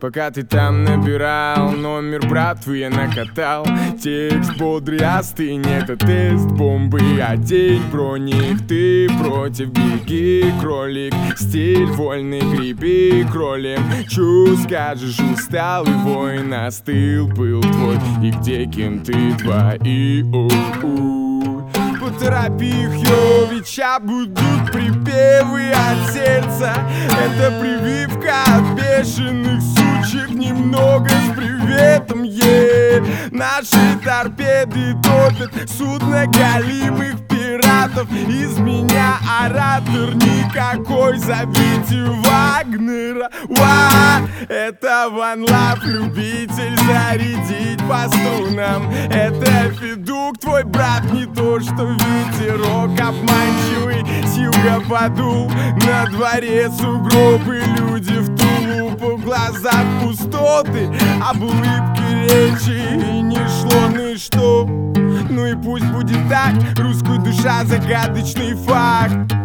Пока ты там набирал номер, братвы я накатал. Текст бодрый, остынь, это тест бомбы. Одень броник, ты против, беги, кролик. Стиль вольный, греби кролем. Чу скажешь, усталый воин, остыл был твой. И где кем ты твои? Поторопи их, Йовича, будут припевы от сердца. Это прививка от бешеных сучек, немного с приветом, Наши торпеды топят судно голимых пиратов. Из меня оратор никакой, зовите Вагнера. Это One Love, любитель зарядить по струнам. Это Федук, твой брат, не то что ветерок обманчивый. С юга подул, на дворе сугробы, люди в тулупах, в глазах пустоты, об улыбке речи и не шло ничто. Ну и пусть будет так, русская душа загадочный факт.